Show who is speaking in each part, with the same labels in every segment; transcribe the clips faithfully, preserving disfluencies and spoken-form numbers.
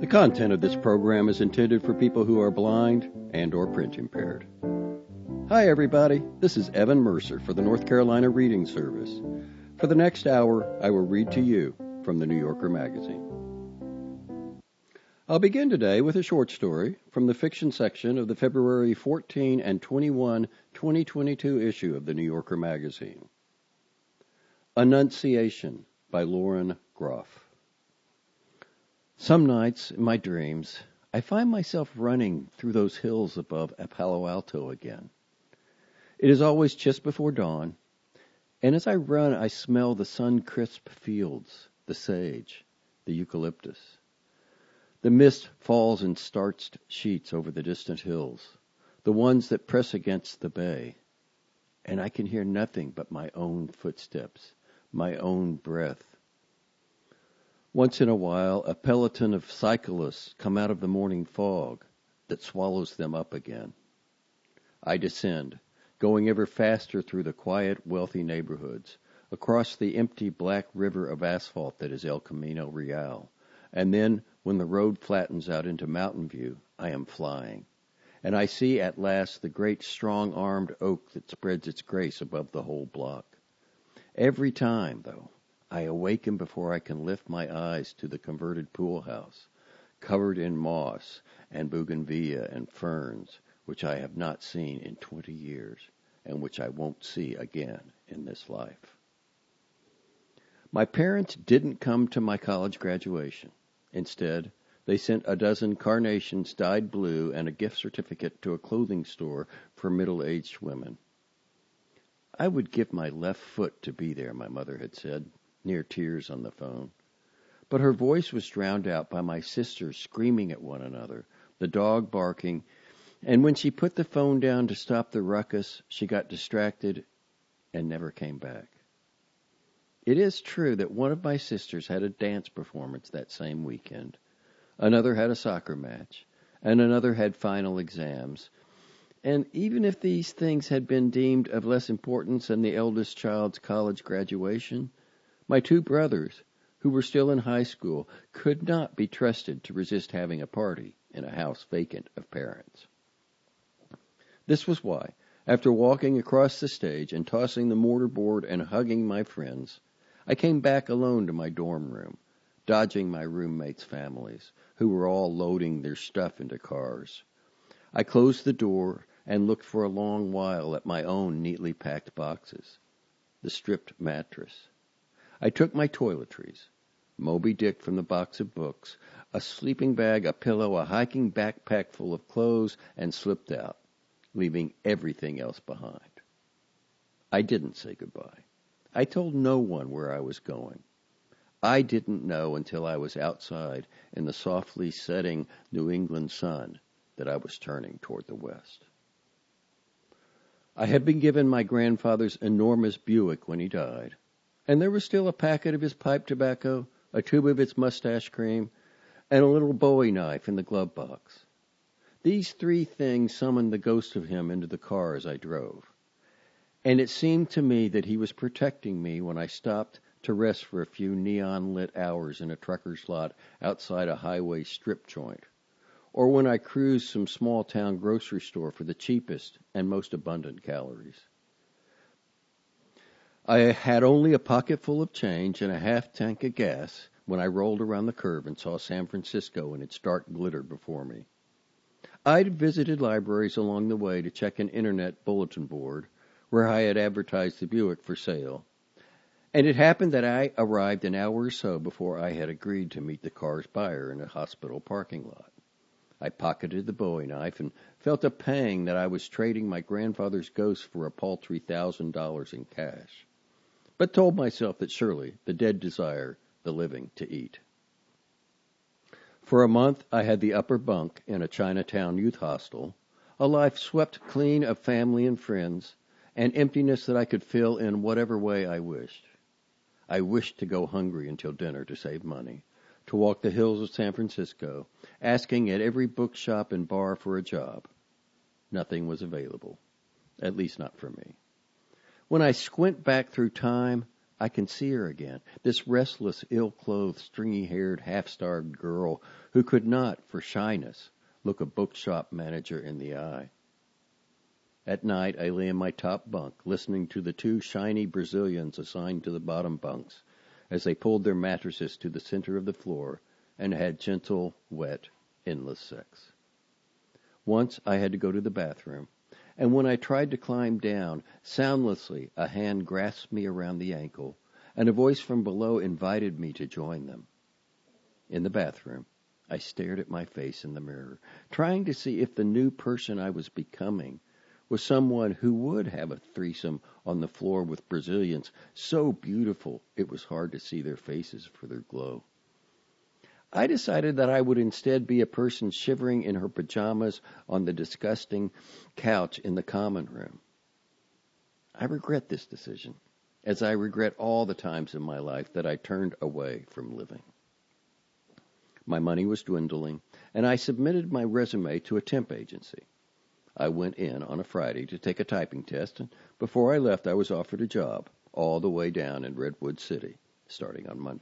Speaker 1: content of this program is intended for people who are blind and or print impaired. Hi everybody, this is Evan Mercer for the North Carolina Reading Service. For the next hour, I will read to you from the New Yorker magazine. I'll begin today with a short story from the fiction section of the February fourteenth and twenty-first, twenty twenty-two issue of the New Yorker magazine. Annunciation by Lauren Groff. Some nights in my dreams, I find myself running through those hills above Palo Alto again. It is always just before dawn, and as I run, I smell the sun-crisp fields, the sage, the eucalyptus. The mist falls in starched sheets over the distant hills, the ones that press against the bay, and I can hear nothing but my own footsteps, my own breath. Once in a while, a peloton of cyclists come out of the morning fog that swallows them up again. I descend, going ever faster through the quiet, wealthy neighborhoods, across the empty black river of asphalt that is El Camino Real, and then, when the road flattens out into Mountain View, I am flying, and I see at last the great strong-armed oak that spreads its grace above the whole block. Every time, though, I awaken before I can lift my eyes to the converted pool house, covered in moss and bougainvillea and ferns, which I have not seen in twenty years, and which I won't see again in this life. My parents didn't come to my college graduation. Instead, they sent a dozen carnations dyed blue and a gift certificate to a clothing store for middle-aged women. I would give my left foot to be there, my mother had said, near tears on the phone. But her voice was drowned out by my sisters screaming at one another, the dog barking, and when she put the phone down to stop the ruckus, she got distracted and never came back. It is true that one of my sisters had a dance performance that same weekend. Another had a soccer match, and another had final exams. And even if these things had been deemed of less importance than the eldest child's college graduation, my two brothers, who were still in high school, could not be trusted to resist having a party in a house vacant of parents. This was why, after walking across the stage and tossing the mortarboard and hugging my friends, I came back alone to my dorm room, dodging my roommates' families, who were all loading their stuff into cars. I closed the door and looked for a long while at my own neatly packed boxes, the stripped mattress. I took my toiletries, Moby Dick from the box of books, a sleeping bag, a pillow, a hiking backpack full of clothes, and slipped out, leaving everything else behind. I didn't say goodbye. I told no one where I was going. I didn't know until I was outside in the softly setting New England sun that I was turning toward the west. I had been given my grandfather's enormous Buick when he died, and there was still a packet of his pipe tobacco, a tube of its mustache cream, and a little Bowie knife in the glove box. These three things summoned the ghost of him into the car as I drove, and it seemed to me that he was protecting me when I stopped to rest for a few neon-lit hours in a trucker's lot outside a highway strip joint, or when I cruised some small-town grocery store for the cheapest and most abundant calories. I had only a pocket full of change and a half tank of gas when I rolled around the curve and saw San Francisco in its dark glitter before me. I'd visited libraries along the way to check an internet bulletin board where I had advertised the Buick for sale, and it happened that I arrived an hour or so before I had agreed to meet the car's buyer in a hospital parking lot. I pocketed the Bowie knife and felt a pang that I was trading my grandfather's ghost for a paltry thousand dollars in cash, but told myself that surely the dead desire the living to eat. For a month I had the upper bunk in a Chinatown youth hostel, a life swept clean of family and friends, and emptiness that I could fill in whatever way I wished. I wished to go hungry until dinner to save money, to walk the hills of San Francisco, asking at every bookshop and bar for a job. Nothing was available, at least not for me. When I squint back through time, I can see her again, this restless, ill-clothed, stringy-haired, half-starved girl who could not, for shyness, look a bookshop manager in the eye. At night, I lay in my top bunk, listening to the two shiny Brazilians assigned to the bottom bunks as they pulled their mattresses to the center of the floor and had gentle, wet, endless sex. Once I had to go to the bathroom, and when I tried to climb down, soundlessly a hand grasped me around the ankle, and a voice from below invited me to join them. In the bathroom, I stared at my face in the mirror, trying to see if the new person I was becoming was someone who would have a threesome on the floor with Brazilians so beautiful it was hard to see their faces for their glow. I decided that I would instead be a person shivering in her pajamas on the disgusting couch in the common room. I regret this decision, as I regret all the times in my life that I turned away from living. My money was dwindling, and I submitted my resume to a temp agency. I went in on a Friday to take a typing test, and before I left I was offered a job all the way down in Redwood City, starting on Monday.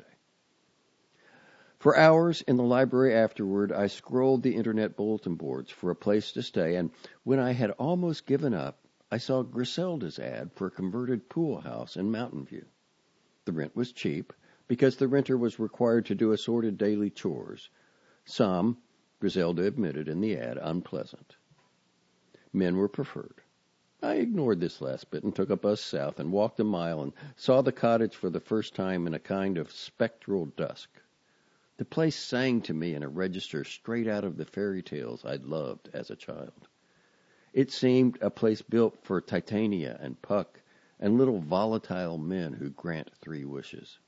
Speaker 1: For hours in the library afterward, I scrolled the internet bulletin boards for a place to stay, and when I had almost given up, I saw Griselda's ad for a converted pool house in Mountain View. The rent was cheap because the renter was required to do assorted daily chores, some, Griselda admitted in the ad, unpleasant. Men were preferred. I ignored this last bit and took a bus south and walked a mile and saw the cottage for the first time in a kind of spectral dusk. The place sang to me in a register straight out of the fairy tales I'd loved as a child. It seemed a place built for Titania and Puck and little volatile men who grant three wishes.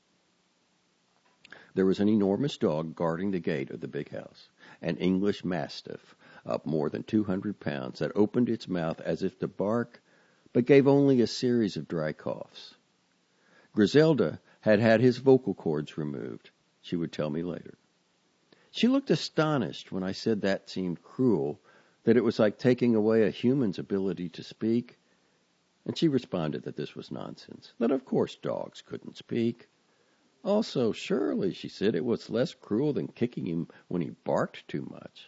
Speaker 1: There was an enormous dog guarding the gate of the big house, an English Mastiff, up more than two hundred pounds, that opened its mouth as if to bark, but gave only a series of dry coughs. Griselda had had his vocal cords removed, she would tell me later. She looked astonished when I said that seemed cruel, that it was like taking away a human's ability to speak, and she responded that this was nonsense, that of course dogs couldn't speak. Also, surely, she said, it was less cruel than kicking him when he barked too much.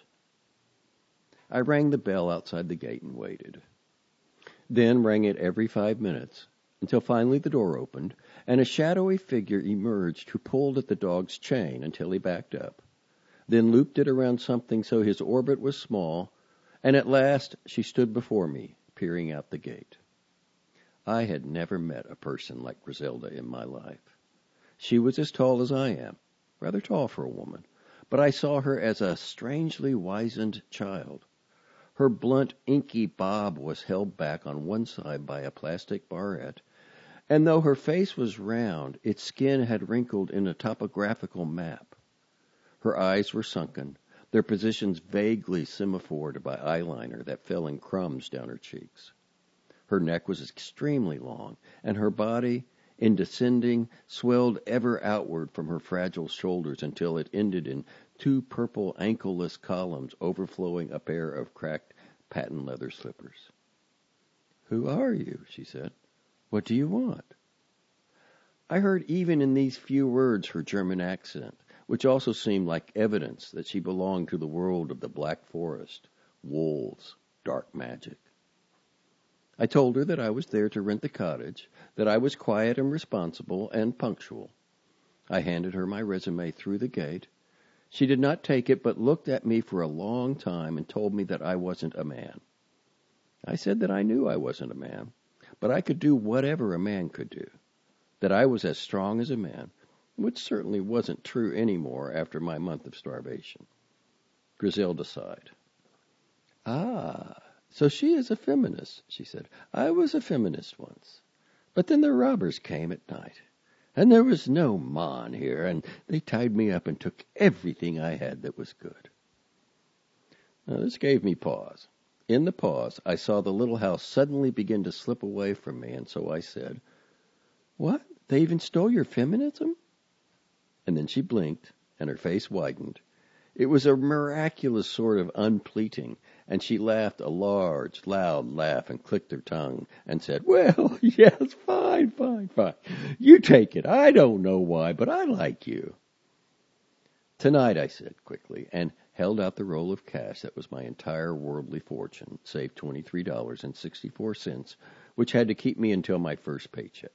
Speaker 1: I rang the bell outside the gate and waited. Then rang it every five minutes, until finally the door opened, and a shadowy figure emerged who pulled at the dog's chain until he backed up, then looped it around something so his orbit was small, and at last she stood before me, peering out the gate. I had never met a person like Griselda in my life. She was as tall as I am, rather tall for a woman, but I saw her as a strangely wizened child. Her blunt, inky bob was held back on one side by a plastic barrette, and though her face was round, its skin had wrinkled in a topographical map. Her eyes were sunken, their positions vaguely semaphored by eyeliner that fell in crumbs down her cheeks. Her neck was extremely long, and her body, in descending, swelled ever outward from her fragile shoulders until it ended in two purple ankleless columns overflowing a pair of cracked patent leather slippers. "Who are you?" she said. "What do you want?" I heard even in these few words her German accent, which also seemed like evidence that she belonged to the world of the Black Forest, wolves, dark magic. I told her that I was there to rent the cottage, that I was quiet and responsible and punctual. I handed her my resume through the gate. She did not take it, but looked at me for a long time and told me that I wasn't a man. I said that I knew I wasn't a man, but I could do whatever a man could do, that I was as strong as a man, which certainly wasn't true anymore after my month of starvation. Griselda sighed. "Ah, so she is a feminist," she said. "I was a feminist once. But then the robbers came at night, and there was no man here, and they tied me up and took everything I had that was good." Now, this gave me pause. In the pause, I saw the little house suddenly begin to slip away from me, and so I said, "What? They even stole your feminism?" And then she blinked, and her face widened. It was a miraculous sort of unpleating, and she laughed a large, loud laugh and clicked her tongue and said, "Well, yes, fine, fine, fine. You take it. I don't know why, but I like you." "Tonight," I said quickly, and held out the roll of cash that was my entire worldly fortune, save twenty-three dollars and sixty-four cents, which had to keep me until my first paycheck.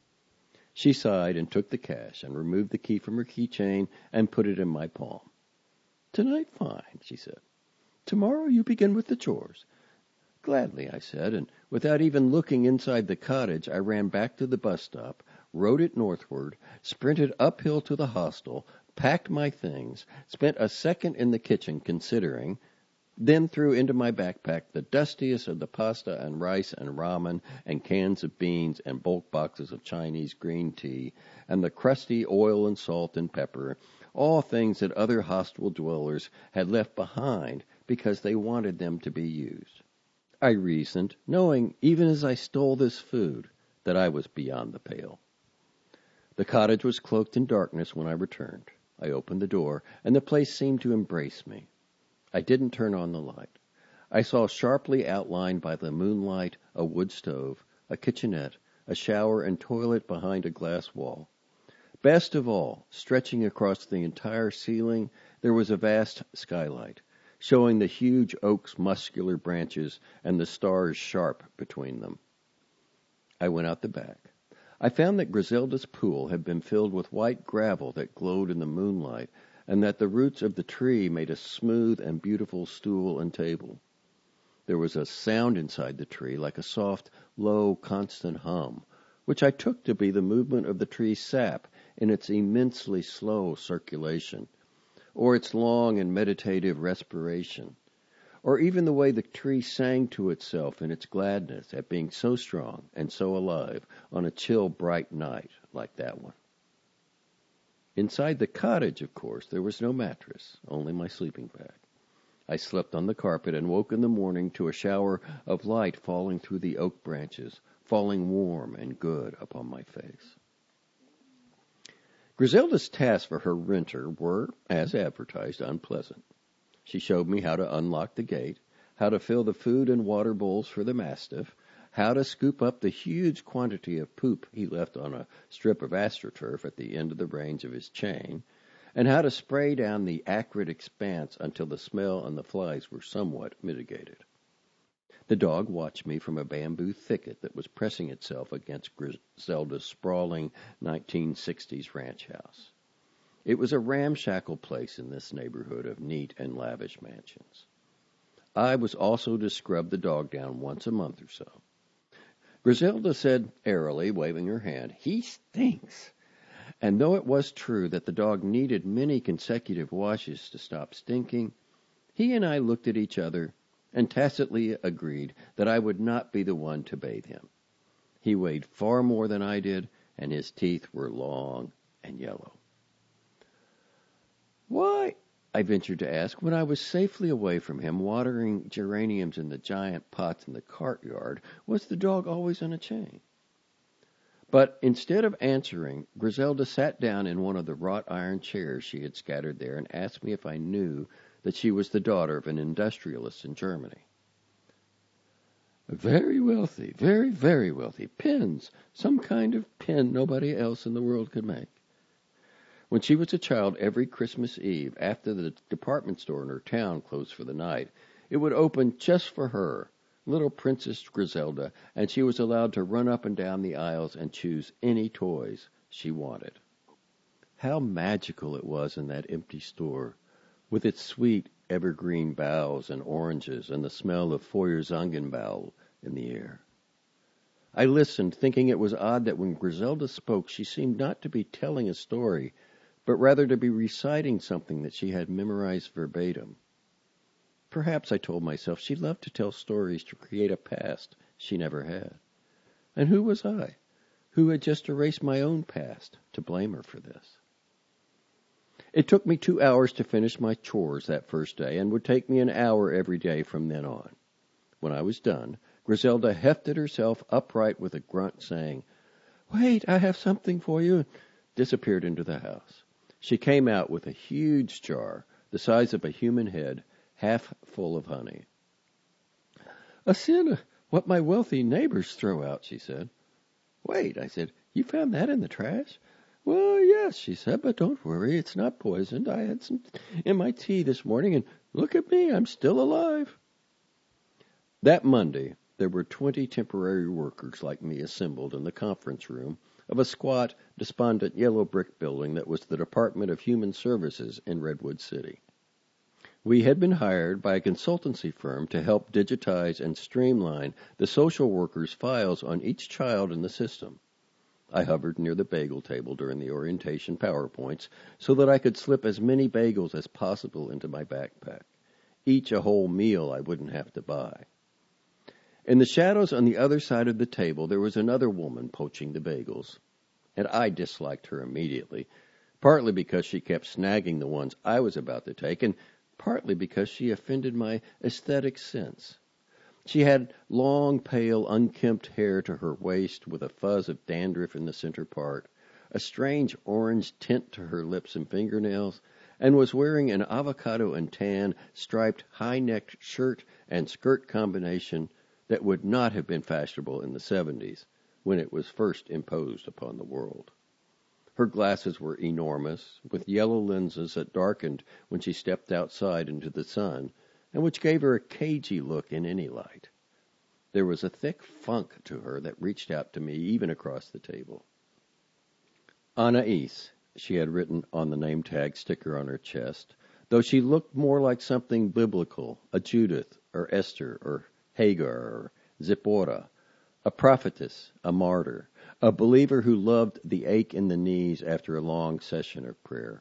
Speaker 1: She sighed and took the cash and removed the key from her keychain and put it in my palm. "Tonight, fine," she said. "Tomorrow you begin with the chores." "Gladly," I said, and without even looking inside the cottage, I ran back to the bus stop, rode it northward, sprinted uphill to the hostel, packed my things, spent a second in the kitchen considering, then threw into my backpack the dustiest of the pasta and rice and ramen and cans of beans and bulk boxes of Chinese green tea and the crusty oil and salt and pepper, all things that other hostel dwellers had left behind because they wanted them to be used. I reasoned, knowing, even as I stole this food, that I was beyond the pale. The cottage was cloaked in darkness when I returned. I opened the door, and the place seemed to embrace me. I didn't turn on the light. I saw sharply outlined by the moonlight a wood stove, a kitchenette, a shower and toilet behind a glass wall. Best of all, stretching across the entire ceiling, there was a vast skylight, showing the huge oak's muscular branches and the stars sharp between them. I went out the back. I found that Griselda's pool had been filled with white gravel that glowed in the moonlight, and that the roots of the tree made a smooth and beautiful stool and table. There was a sound inside the tree like a soft, low, constant hum, which I took to be the movement of the tree's sap in its immensely slow circulation, or its long and meditative respiration, or even the way the tree sang to itself in its gladness at being so strong and so alive on a chill, bright night like that one. Inside the cottage, of course, there was no mattress, only my sleeping bag. I slept on the carpet and woke in the morning to a shower of light falling through the oak branches, falling warm and good upon my face. Griselda's tasks for her renter were, as advertised, unpleasant. She showed me how to unlock the gate, how to fill the food and water bowls for the mastiff, how to scoop up the huge quantity of poop he left on a strip of astroturf at the end of the range of his chain, and how to spray down the acrid expanse until the smell and the flies were somewhat mitigated. The dog watched me from a bamboo thicket that was pressing itself against Griselda's sprawling nineteen sixties ranch house. It was a ramshackle place in this neighborhood of neat and lavish mansions. I was also to scrub the dog down once a month or so. Griselda said airily, waving her hand, "He stinks." And though it was true that the dog needed many consecutive washes to stop stinking, he and I looked at each other and tacitly agreed that I would not be the one to bathe him. He weighed far more than I did, and his teeth were long and yellow. "Why," I ventured to ask, when I was safely away from him, watering geraniums in the giant pots in the courtyard, "was the dog always on a chain?" But instead of answering, Griselda sat down in one of the wrought iron chairs she had scattered there and asked me if I knew that she was the daughter of an industrialist in Germany. "Very wealthy, very, very wealthy. Pins, some kind of pin nobody else in the world could make. When she was a child, every Christmas Eve, after the department store in her town closed for the night, it would open just for her, little Princess Griselda, and she was allowed to run up and down the aisles and choose any toys she wanted. How magical it was in that empty store, with its sweet evergreen boughs and oranges and the smell of Feuerzangenbau in the air. I listened, thinking it was odd that when Griselda spoke, she seemed not to be telling a story, but rather to be reciting something that she had memorized verbatim. Perhaps, I told myself, she loved to tell stories to create a past she never had. And who was I, who had just erased my own past, to blame her for this? It took me two hours to finish my chores that first day, and would take me an hour every day from then on. When I was done, Griselda hefted herself upright with a grunt, saying, "Wait, I have something for you," and disappeared into the house. She came out with a huge jar, the size of a human head, half full of honey. A sin, what my wealthy neighbors throw out, she said. Wait, I said, you found that in the trash? Well, yes, she said, but don't worry, it's not poisoned. I had some in my tea this morning, and look at me, I'm still alive. That Monday, there were twenty temporary workers like me assembled in the conference room of a squat, despondent yellow brick building that was the Department of Human Services in Redwood City. We had been hired by a consultancy firm to help digitize and streamline the social workers' files on each child in the system. I hovered near the bagel table during the orientation PowerPoints so that I could slip as many bagels as possible into my backpack, each a whole meal I wouldn't have to buy. In the shadows on the other side of the table, there was another woman poaching the bagels, and I disliked her immediately, partly because she kept snagging the ones I was about to take, and partly because she offended my aesthetic sense. She had long, pale, unkempt hair to her waist with a fuzz of dandruff in the center part, a strange orange tint to her lips and fingernails, and was wearing an avocado and tan striped high-necked shirt and skirt combination that would not have been fashionable in the seventies, when it was first imposed upon the world. Her glasses were enormous, with yellow lenses that darkened when she stepped outside into the sun, and which gave her a cagey look in any light. There was a thick funk to her that reached out to me even across the table. Anais, she had written on the name tag sticker on her chest, though she looked more like something biblical, a Judith or Esther or Hagar or Zipporah, a prophetess, a martyr, a believer who loved the ache in the knees after a long session of prayer.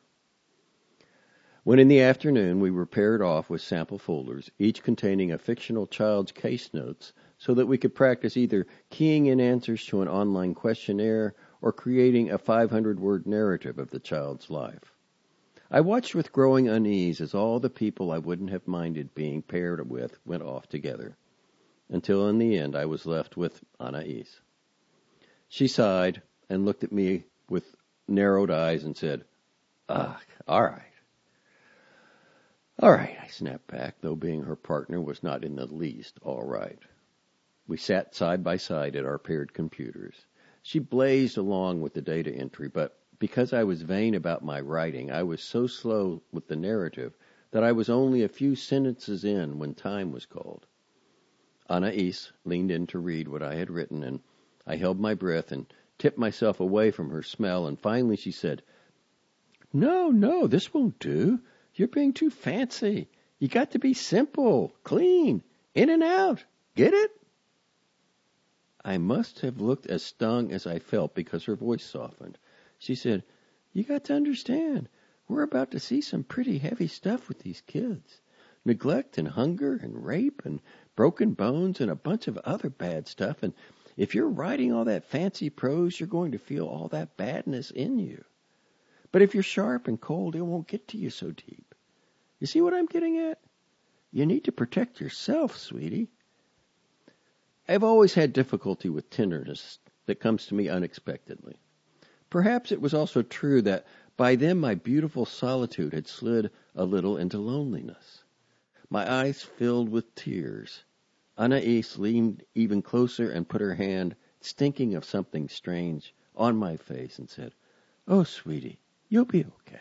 Speaker 1: When in the afternoon we were paired off with sample folders, each containing a fictional child's case notes, so that we could practice either keying in answers to an online questionnaire or creating a five hundred word narrative of the child's life. I watched with growing unease as all the people I wouldn't have minded being paired with went off together, until in the end I was left with Anais. She sighed and looked at me with narrowed eyes and said, "Ah, all right." All right, I snapped back, though being her partner was not in the least all right. We sat side by side at our paired computers. She blazed along with the data entry, but because I was vain about my writing, I was so slow with the narrative that I was only a few sentences in when time was called. Anais leaned in to read what I had written, and I held my breath and tipped myself away from her smell, and finally she said, No, no, this won't do. You're being too fancy. You got to be simple, clean, in and out. Get it? I must have looked as stung as I felt because her voice softened. She said, You got to understand, we're about to see some pretty heavy stuff with these kids. Neglect and hunger and rape and broken bones and a bunch of other bad stuff. And if you're writing all that fancy prose, you're going to feel all that badness in you. But if you're sharp and cold, it won't get to you so deep. You see what I'm getting at? You need to protect yourself, sweetie. I've always had difficulty with tenderness that comes to me unexpectedly. Perhaps it was also true that by then my beautiful solitude had slid a little into loneliness. My eyes filled with tears. Anais leaned even closer and put her hand, stinking of something strange, on my face and said, Oh, sweetie, you'll be okay.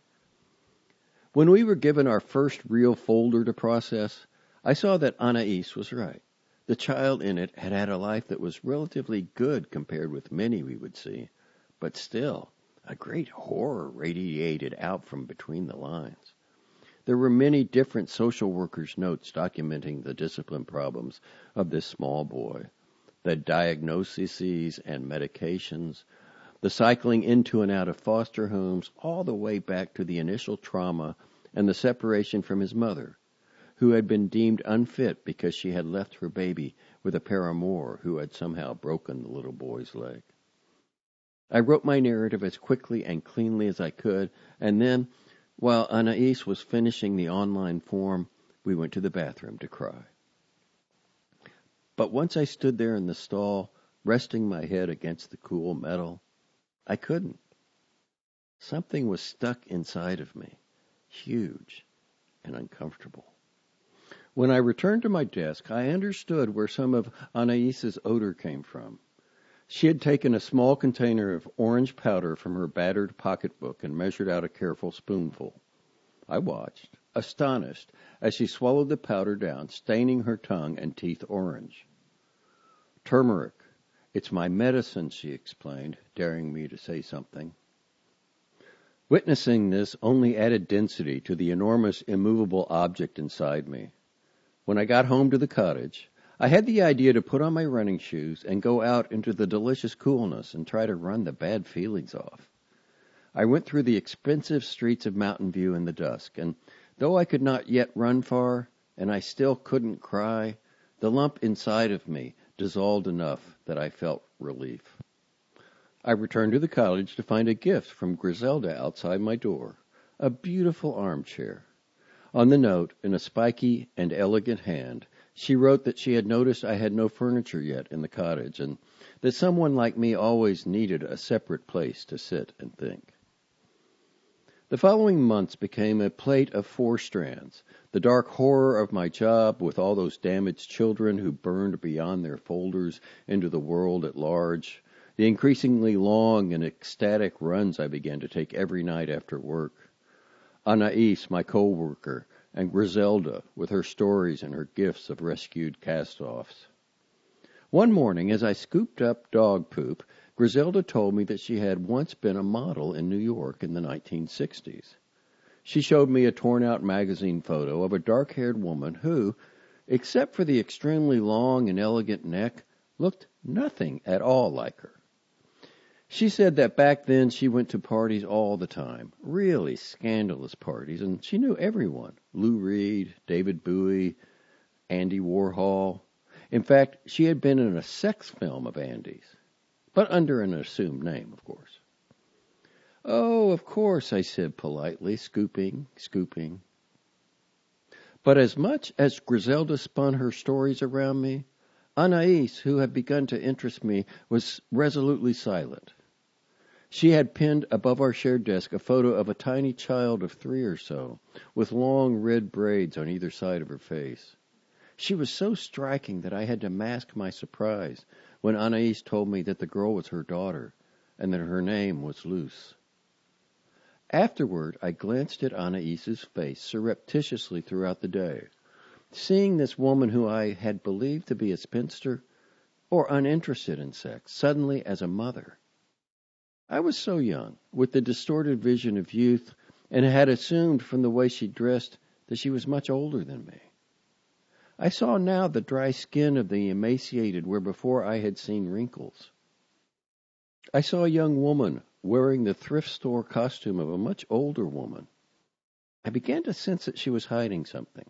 Speaker 1: When we were given our first real folder to process, I saw that Anais was right. The child in it had had a life that was relatively good compared with many we would see, but still, a great horror radiated out from between the lines. There were many different social workers' notes documenting the discipline problems of this small boy, the diagnoses and medications, the cycling into and out of foster homes, all the way back to the initial trauma and the separation from his mother, who had been deemed unfit because she had left her baby with a paramour who had somehow broken the little boy's leg. I wrote my narrative as quickly and cleanly as I could, and then, while Anais was finishing the online form, we went to the bathroom to cry. But once I stood there in the stall, resting my head against the cool metal, I couldn't. Something was stuck inside of me, huge and uncomfortable. When I returned to my desk, I understood where some of Anaïs's odor came from. She had taken a small container of orange powder from her battered pocketbook and measured out a careful spoonful. I watched, astonished, as she swallowed the powder down, staining her tongue and teeth orange. Turmeric. It's my medicine, she explained, daring me to say something. Witnessing this only added density to the enormous, immovable object inside me. When I got home to the cottage, I had the idea to put on my running shoes and go out into the delicious coolness and try to run the bad feelings off. I went through the expensive streets of Mountain View in the dusk, and though I could not yet run far, and I still couldn't cry, the lump inside of me dissolved enough that I felt relief. I returned to the cottage to find a gift from Griselda outside my door, a beautiful armchair. On the note, in a spiky and elegant hand, she wrote that she had noticed I had no furniture yet in the cottage, and that someone like me always needed a separate place to sit and think. The following months became a plate of four strands, the dark horror of my job with all those damaged children who burned beyond their folders into the world at large, the increasingly long and ecstatic runs I began to take every night after work, Anaïs, my co-worker, and Griselda with her stories and her gifts of rescued cast-offs. One morning, as I scooped up dog poop, Griselda told me that she had once been a model in New York in the nineteen sixties. She showed me a torn-out magazine photo of a dark-haired woman who, except for the extremely long and elegant neck, looked nothing at all like her. She said that back then she went to parties all the time, really scandalous parties, and she knew everyone, Lou Reed, David Bowie, Andy Warhol. In fact, she had been in a sex film of Andy's, but under an assumed name, of course. Oh, of course, I said politely, scooping, scooping. But as much as Griselda spun her stories around me, Anaïs, who had begun to interest me, was resolutely silent. She had pinned above our shared desk a photo of a tiny child of three or so, with long red braids on either side of her face. She was so striking that I had to mask my surprise when Anaïs told me that the girl was her daughter and that her name was Luce. Afterward, I glanced at Anaïs's face surreptitiously throughout the day, seeing this woman who I had believed to be a spinster or uninterested in sex, suddenly as a mother. I was so young, with the distorted vision of youth, and had assumed from the way she dressed that she was much older than me. I saw now the dry skin of the emaciated where before I had seen wrinkles. I saw a young woman wearing the thrift store costume of a much older woman. I began to sense that she was hiding something.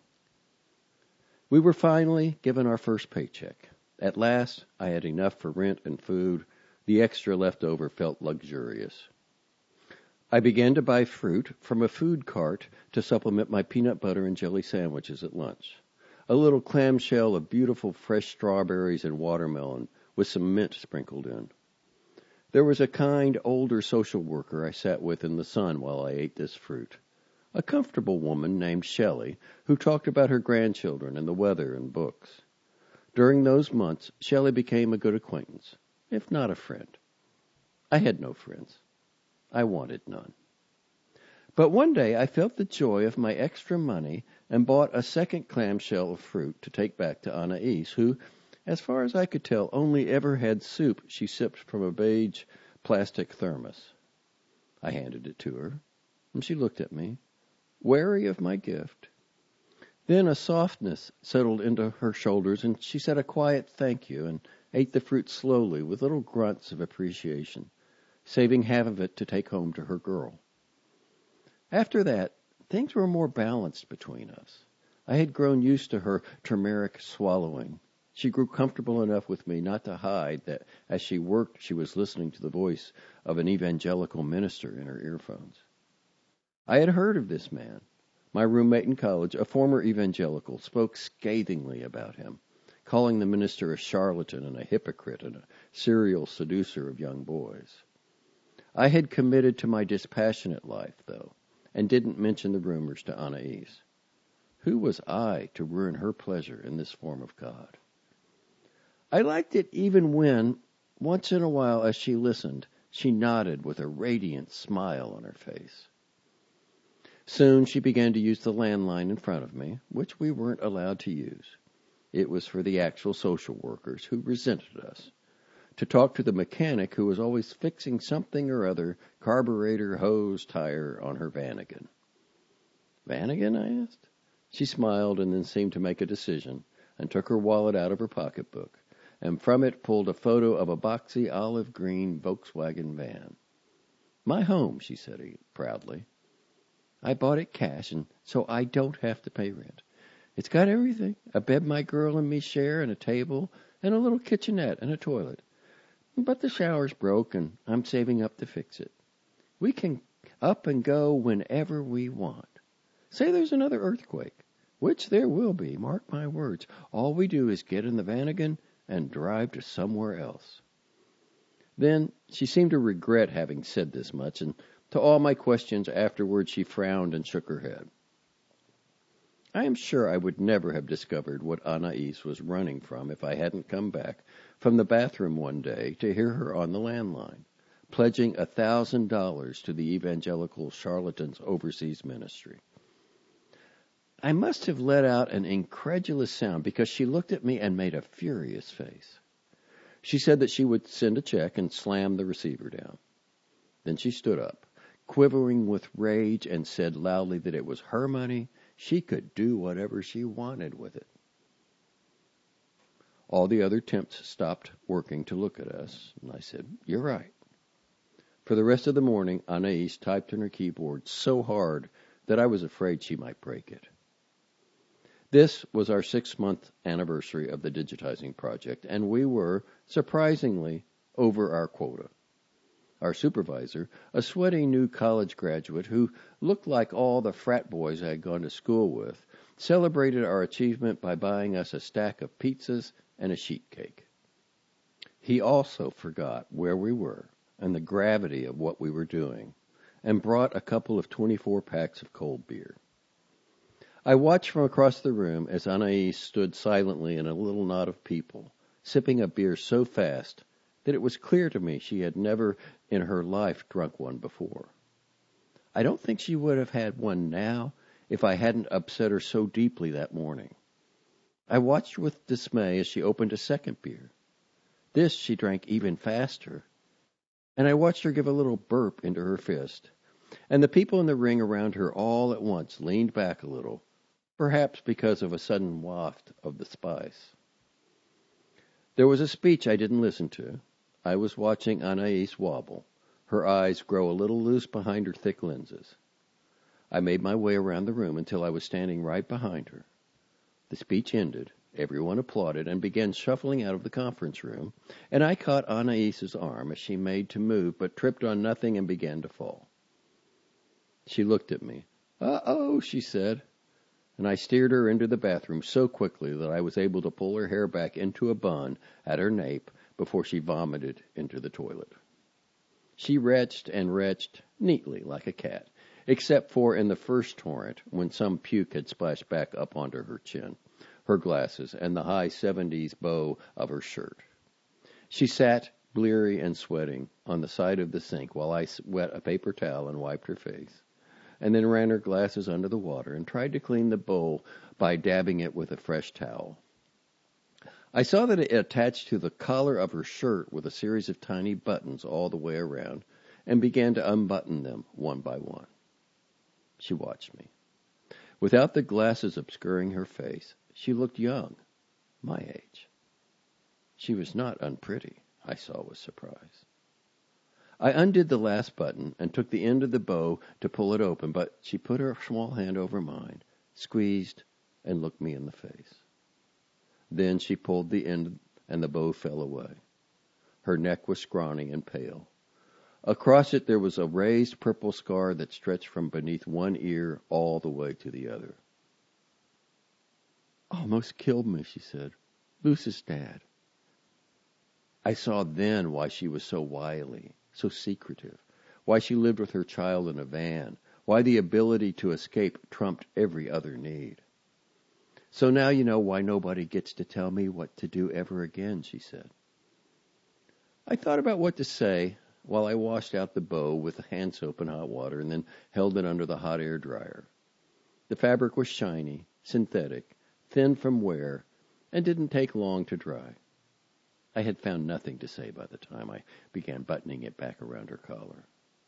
Speaker 1: We were finally given our first paycheck. At last, I had enough for rent and food. The extra left over felt luxurious. I began to buy fruit from a food cart to supplement my peanut butter and jelly sandwiches at lunch. A little clamshell of beautiful fresh strawberries and watermelon with some mint sprinkled in. There was a kind, older social worker I sat with in the sun while I ate this fruit. A comfortable woman named Shelley, who talked about her grandchildren and the weather and books. During those months, Shelley became a good acquaintance, if not a friend. I had no friends. I wanted none. But one day I felt the joy of my extra money and bought a second clamshell of fruit to take back to Anaïs, who, as far as I could tell, only ever had soup she sipped from a beige plastic thermos. I handed it to her, and she looked at me, wary of my gift. Then a softness settled into her shoulders, and she said a quiet thank you and ate the fruit slowly with little grunts of appreciation, saving half of it to take home to her girl. After that, things were more balanced between us. I had grown used to her turmeric swallowing. She grew comfortable enough with me not to hide that as she worked she was listening to the voice of an evangelical minister in her earphones. I had heard of this man. My roommate in college, a former evangelical, spoke scathingly about him, calling the minister a charlatan and a hypocrite and a serial seducer of young boys. I had committed to my dispassionate life, though, and didn't mention the rumors to Anaïs. Who was I to ruin her pleasure in this form of God? I liked it even when, once in a while as she listened, she nodded with a radiant smile on her face. Soon she began to use the landline in front of me, which we weren't allowed to use. It was for the actual social workers who resented us, to talk to the mechanic who was always fixing something or other, carburetor, hose, tire, on her Vanagon. Vanagon, I asked. She smiled and then seemed to make a decision and took her wallet out of her pocketbook, and from it pulled a photo of a boxy olive green Volkswagen van. My home, she said proudly. I bought it cash, and so I don't have to pay rent. It's got everything, a bed my girl and me share, and a table, and a little kitchenette, and a toilet. But the shower's broke, and I'm saving up to fix it. We can up and go whenever we want. Say there's another earthquake, which there will be, mark my words. All we do is get in the Vanagon and drive to somewhere else. Then she seemed to regret having said this much, and to all my questions afterward she frowned and shook her head. I am sure I would never have discovered what Anais was running from if I hadn't come back from the bathroom one day to hear her on the landline, pledging a thousand dollars to the Evangelical Charlatans Overseas Ministry. I must have let out an incredulous sound because she looked at me and made a furious face. She said that she would send a check and slam the receiver down. Then she stood up, quivering with rage, and said loudly that it was her money. She could do whatever she wanted with it. All the other temps stopped working to look at us, and I said, "You're right." For the rest of the morning, Anais typed on her keyboard so hard that I was afraid she might break it. This was our six-month anniversary of the digitizing project, and we were, surprisingly, over our quota. Our supervisor, a sweaty new college graduate who looked like all the frat boys I had gone to school with, celebrated our achievement by buying us a stack of pizzas and a sheet cake. He also forgot where we were and the gravity of what we were doing, and brought a couple of twenty-four packs of cold beer. I watched from across the room as Anais stood silently in a little knot of people, sipping a beer so fast that it was clear to me she had never in her life drunk one before. I don't think she would have had one now if I hadn't upset her so deeply that morning. I watched with dismay as she opened a second beer. This she drank even faster, and I watched her give a little burp into her fist, and the people in the ring around her all at once leaned back a little, perhaps because of a sudden waft of the spice. There was a speech I didn't listen to. I was watching Anais wobble, her eyes grow a little loose behind her thick lenses. I made my way around the room until I was standing right behind her. The speech ended, everyone applauded and began shuffling out of the conference room, and I caught Anais's arm as she made to move but tripped on nothing and began to fall. She looked at me. "Uh-oh," she said, and I steered her into the bathroom so quickly that I was able to pull her hair back into a bun at her nape before she vomited into the toilet. She retched and retched neatly like a cat, except for in the first torrent when some puke had splashed back up onto her chin, her glasses, and the high seventies bow of her shirt. She sat, bleary and sweating, on the side of the sink while I wet a paper towel and wiped her face, and then ran her glasses under the water and tried to clean the bowl by dabbing it with a fresh towel. I saw that it attached to the collar of her shirt with a series of tiny buttons all the way around, and began to unbutton them one by one. She watched me. Without the glasses obscuring her face, she looked young, my age. She was not unpretty, I saw with surprise. I undid the last button and took the end of the bow to pull it open, but she put her small hand over mine, squeezed, and looked me in the face. Then she pulled the end, and the bow fell away. Her neck was scrawny and pale. Across it there was a raised purple scar that stretched from beneath one ear all the way to the other. "Almost killed me," she said. "Luce's dad." I saw then why she was so wily, so secretive, why she lived with her child in a van, why the ability to escape trumped every other need. So now you know why nobody gets to tell me what to do ever again, she said. I thought about what to say while I washed out the bow with hand soap and hot water and then held it under the hot air dryer. The fabric was shiny, synthetic, thin from wear, and didn't take long to dry. I had found nothing to say by the time I began buttoning it back around her collar.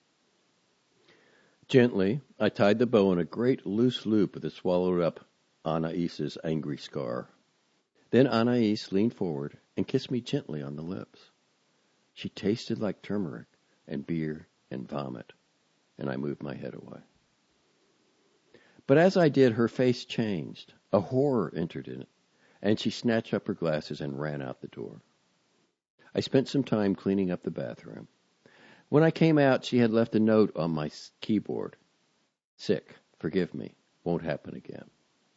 Speaker 1: Gently, I tied the bow in a great loose loop that swallowed up Anaïs's angry scar. Then Anaïs leaned forward and kissed me gently on the lips. She tasted like turmeric and beer and vomit, and I moved my head away. But as I did, her face changed. A horror entered in it, and she snatched up her glasses and ran out the door. I spent some time cleaning up the bathroom. When I came out, she had left a note on my keyboard. Sick, forgive me, won't happen again.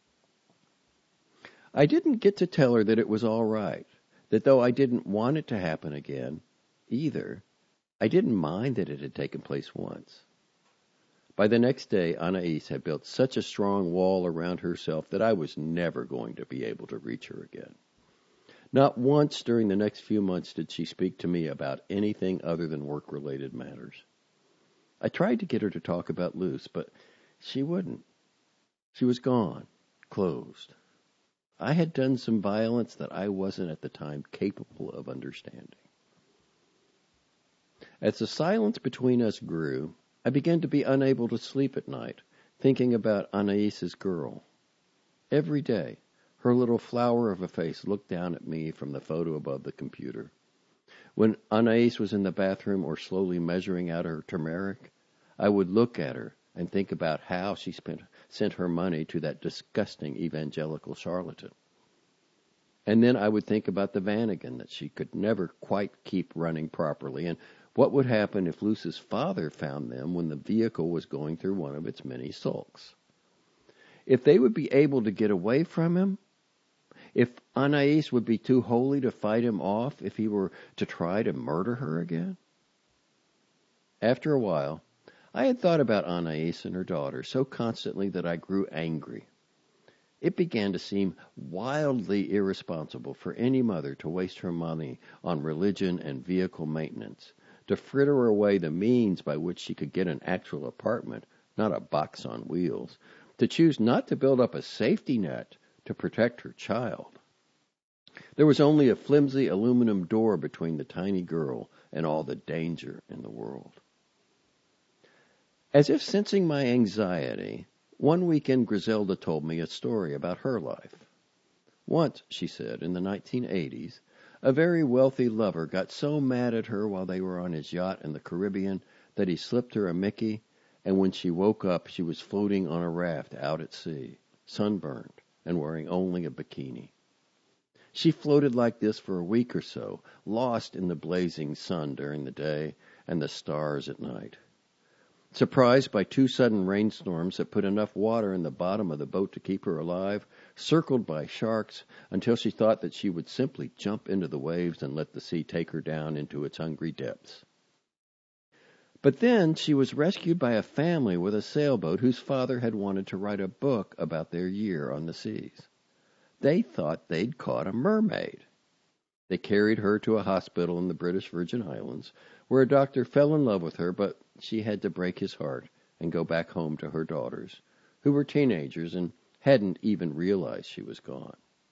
Speaker 1: I didn't get to tell her that it was all right, that though I didn't want it to happen again, either, I didn't mind that it had taken place once. By the next day, Anaïs had built such a strong wall around herself that I was never going to be able to reach her again. Not once during the next few months did she speak to me about anything other than work-related matters. I tried to get her to talk about Luce, but she wouldn't. She was gone, closed. I had done some violence that I wasn't at the time capable of understanding. As the silence between us grew, I began to be unable to sleep at night, thinking about Anaïs's girl. Every day, her little flower of a face looked down at me from the photo above the computer. When Anaïs was in the bathroom or slowly measuring out her turmeric, I would look at her and think about how she spent, sent her money to that disgusting evangelical charlatan. And then I would think about the Vanagon that she could never quite keep running properly, and what would happen if Luce's father found them when the vehicle was going through one of its many sulks? If they would be able to get away from him? If Anaïs would be too holy to fight him off if he were to try to murder her again? After a while, I had thought about Anaïs and her daughter so constantly that I grew angry. It began to seem wildly irresponsible for any mother to waste her money on religion and vehicle maintenance, to fritter away the means by which she could get an actual apartment, not a box on wheels, to choose not to build up a safety net to protect her child. There was only a flimsy aluminum door between the tiny girl and all the danger in the world. As if sensing my anxiety, one weekend Griselda told me a story about her life. Once, she said, in the nineteen eighties, a very wealthy lover got so mad at her while they were on his yacht in the Caribbean that he slipped her a Mickey, and when she woke up, she was floating on a raft out at sea, sunburned and wearing only a bikini. She floated like this for a week or so, lost in the blazing sun during the day and the stars at night. Surprised by two sudden rainstorms that put enough water in the bottom of the boat to keep her alive, circled by sharks until she thought that she would simply jump into the waves and let the sea take her down into its hungry depths. But then she was rescued by a family with a sailboat whose father had wanted to write a book about their year on the seas. They thought they'd caught a mermaid. They carried her to a hospital in the British Virgin Islands, where a doctor fell in love with her, but she had to break his heart and go back home to her daughters, who were teenagers and hadn't even realized she was gone.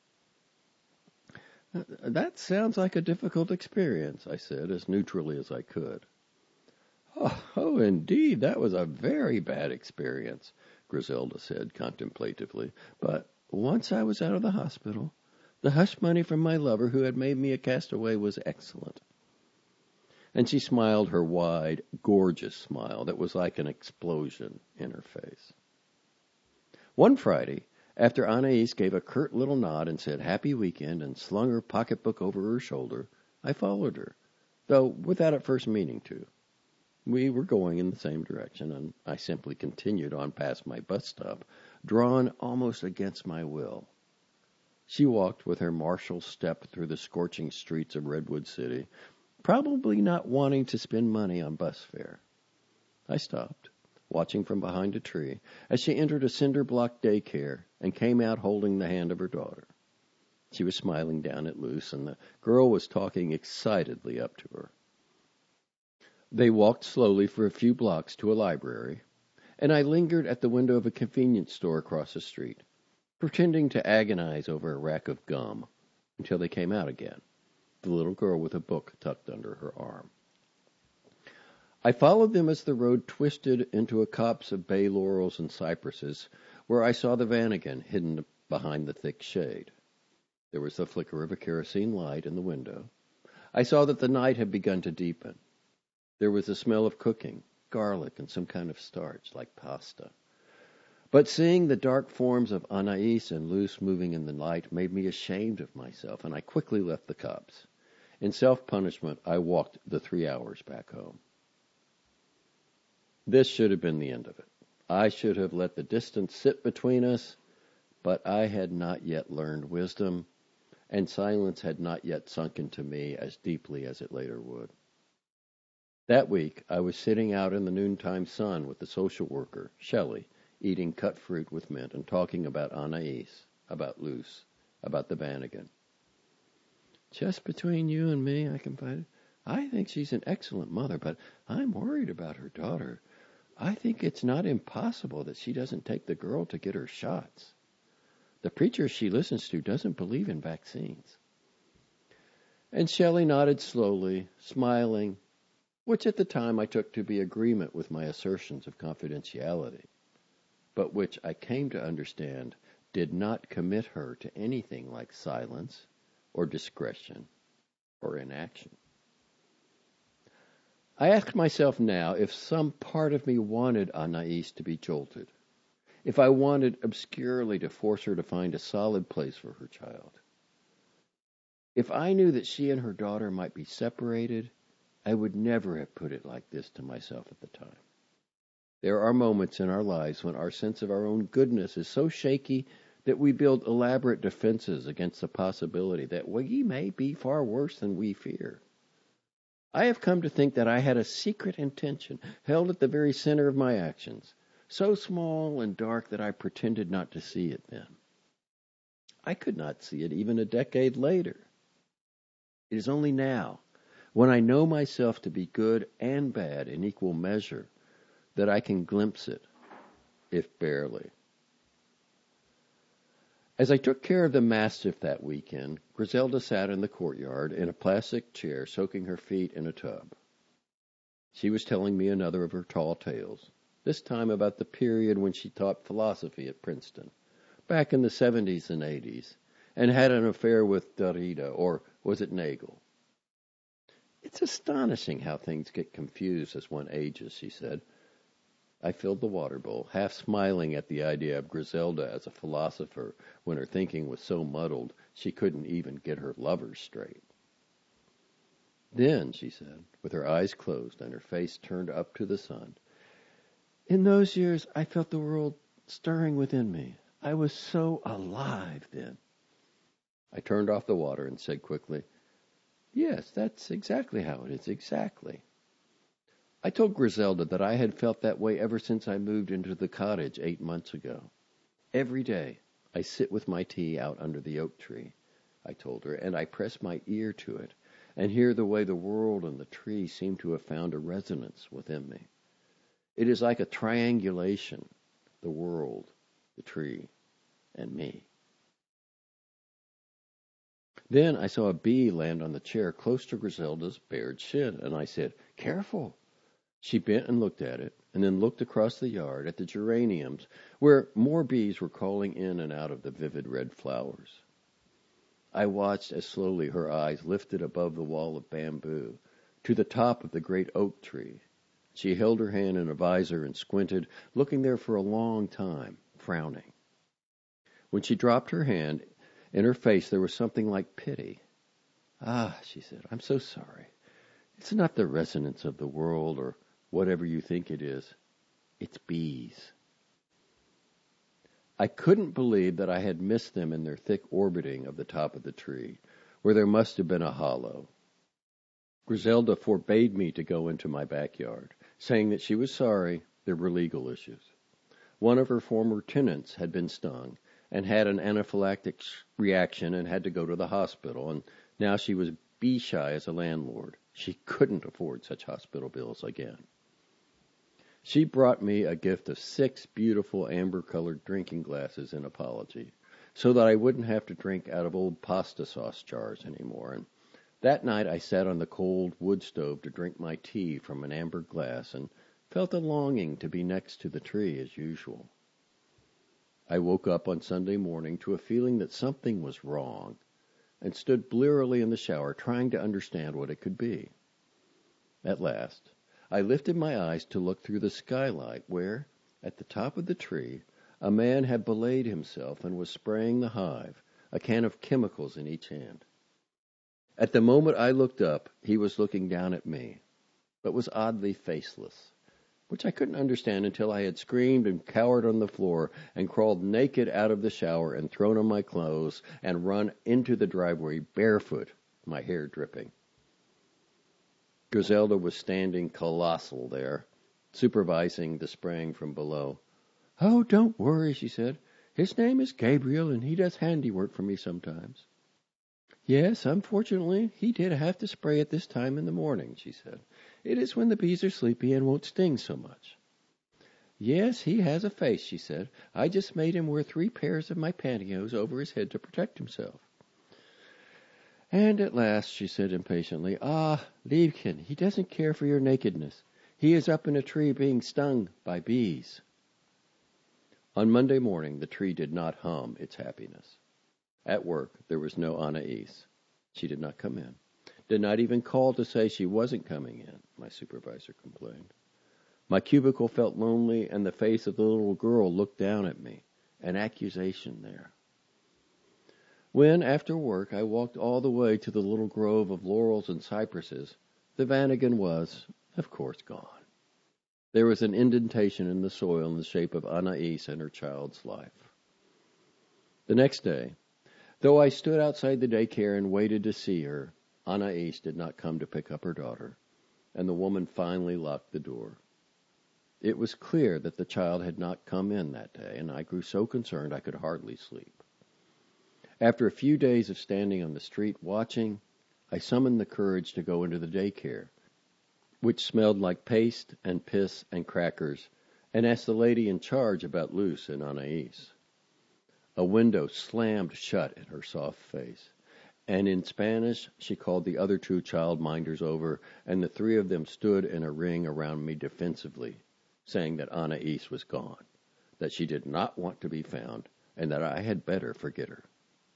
Speaker 1: That sounds like a difficult experience, I said, as neutrally as I could. Oh, oh, indeed, that was a very bad experience, Griselda said contemplatively. But once I was out of the hospital, the hush money from my lover who had made me a castaway was excellent. And she smiled her wide, gorgeous smile that was like an explosion in her face. One Friday, after Anaïs gave a curt little nod and said happy weekend and slung her pocketbook over her shoulder, I followed her, though without at first meaning to. We were going in the same direction, and I simply continued on past my bus stop, drawn almost against my will. She walked with her martial step through the scorching streets of Redwood City, probably not wanting to spend money on bus fare. I stopped, watching from behind a tree, as she entered a cinder-block daycare and came out holding the hand of her daughter. She was smiling down at Luce, and the girl was talking excitedly up to her. They walked slowly for a few blocks to a library, and I lingered at the window of a convenience store across the street, pretending to agonize over a rack of gum, until they came out again, the little girl with a book tucked under her arm. I followed them as the road twisted into a copse of bay laurels and cypresses, where I saw the Vanagon hidden behind the thick shade. There was the flicker of a kerosene light in the window. I saw that the night had begun to deepen. There was the smell of cooking, garlic, and some kind of starch, like pasta. But seeing the dark forms of Anais and Luce moving in the light made me ashamed of myself, and I quickly left the copse. In self-punishment, I walked the three hours back home. This should have been the end of it. I should have let the distance sit between us, but I had not yet learned wisdom, and silence had not yet sunk into me as deeply as it later would. That week, I was sitting out in the noontime sun with the social worker, Shelley, eating cut fruit with mint and talking about Anais, about Luce, about the Vanagon. Just between you and me, I confided, I think she's an excellent mother, but I'm worried about her daughter. I think it's not impossible that she doesn't take the girl to get her shots. The preacher she listens to doesn't believe in vaccines. And Shelley nodded slowly, smiling, which at the time I took to be agreement with my assertions of confidentiality, but which I came to understand did not commit her to anything like silence or discretion or inaction. I ask myself now if some part of me wanted Anais to be jolted, if I wanted obscurely to force her to find a solid place for her child. If I knew that she and her daughter might be separated, I would never have put it like this to myself at the time. There are moments in our lives when our sense of our own goodness is so shaky that we build elaborate defenses against the possibility that we may be far worse than we fear. I have come to think that I had a secret intention held at the very center of my actions, so small and dark that I pretended not to see it then. I could not see it even a decade later. It is only now, when I know myself to be good and bad in equal measure, that I can glimpse it, if barely. As I took care of the mastiff that weekend, Griselda sat in the courtyard in a plastic chair soaking her feet in a tub. She was telling me another of her tall tales, this time about the period when she taught philosophy at Princeton, back in the seventies and eighties, and had an affair with Derrida, or was it Nagel? It's astonishing how things get confused as one ages, she said. I filled the water bowl, half smiling at the idea of Griselda as a philosopher when her thinking was so muddled she couldn't even get her lovers straight. Then, she said, with her eyes closed and her face turned up to the sun, in those years I felt the world stirring within me. I was so alive then. I turned off the water and said quickly, yes, that's exactly how it is, exactly. I told Griselda that I had felt that way ever since I moved into the cottage eight months ago. Every day I sit with my tea out under the oak tree, I told her, and I press my ear to it and hear the way the world and the tree seem to have found a resonance within me. It is like a triangulation, the world, the tree, and me. Then I saw a bee land on the chair close to Griselda's bared shin, and I said, careful. She bent and looked at it, and then looked across the yard at the geraniums, where more bees were calling in and out of the vivid red flowers. I watched as slowly her eyes lifted above the wall of bamboo to the top of the great oak tree. She held her hand in a visor and squinted, looking there for a long time, frowning. When she dropped her hand, in her face there was something like pity. Ah, she said, I'm so sorry. It's not the resonance of the world or whatever you think it is. It's bees. I couldn't believe that I had missed them in their thick orbiting of the top of the tree, where there must have been a hollow. Griselda forbade me to go into my backyard, saying that she was sorry, There were legal issues. One of her former tenants had been stung and had an anaphylactic reaction and had to go to the hospital, and now she was bee-shy as a landlord. She couldn't afford such hospital bills again. She brought me a gift of six beautiful amber-colored drinking glasses in apology, so that I wouldn't have to drink out of old pasta sauce jars anymore. And that night I sat on the cold wood stove to drink my tea from an amber glass and felt a longing to be next to the tree as usual. I woke up on Sunday morning to a feeling that something was wrong and stood blearily in the shower trying to understand what it could be. At last, I lifted my eyes to look through the skylight where, at the top of the tree, a man had belayed himself and was spraying the hive, a can of chemicals in each hand. At the moment I looked up, he was looking down at me, but was oddly faceless, which I couldn't understand until I had screamed and cowered on the floor and crawled naked out of the shower and thrown on my clothes and run into the driveway barefoot, my hair dripping. Griselda was standing colossal there, supervising the spraying from below. "Oh, don't worry," she said. "His name is Gabriel, and he does handiwork for me sometimes." "Yes, unfortunately, he did have to spray at this time in the morning," she said. "It is when the bees are sleepy and won't sting so much." "Yes, he has a face," she said. "I just made him wear three pairs of my pantyhose over his head to protect himself." "And at last," she said impatiently, "ah, Liebchen, he doesn't care for your nakedness. He is up in a tree being stung by bees." On Monday morning, the tree did not hum its happiness. At work, there was no Anais. She did not come in. Did not even call to say she wasn't coming in, my supervisor complained. My cubicle felt lonely, and the face of the little girl looked down at me, an accusation there. When, after work, I walked all the way to the little grove of laurels and cypresses, the Vanagon was, of course, gone. There was an indentation in the soil in the shape of Anais and her child's life. The next day, though I stood outside the daycare and waited to see her, Anais did not come to pick up her daughter, and the woman finally locked the door. It was clear that the child had not come in that day, and I grew so concerned I could hardly sleep. After a few days of standing on the street watching, I summoned the courage to go into the daycare, which smelled like paste and piss and crackers, and asked the lady in charge about Luce and Anais. A window slammed shut in her soft face, and in Spanish she called the other two child-minders over, and the three of them stood in a ring around me defensively, saying that Anais was gone, that she did not want to be found, and that I had better forget her.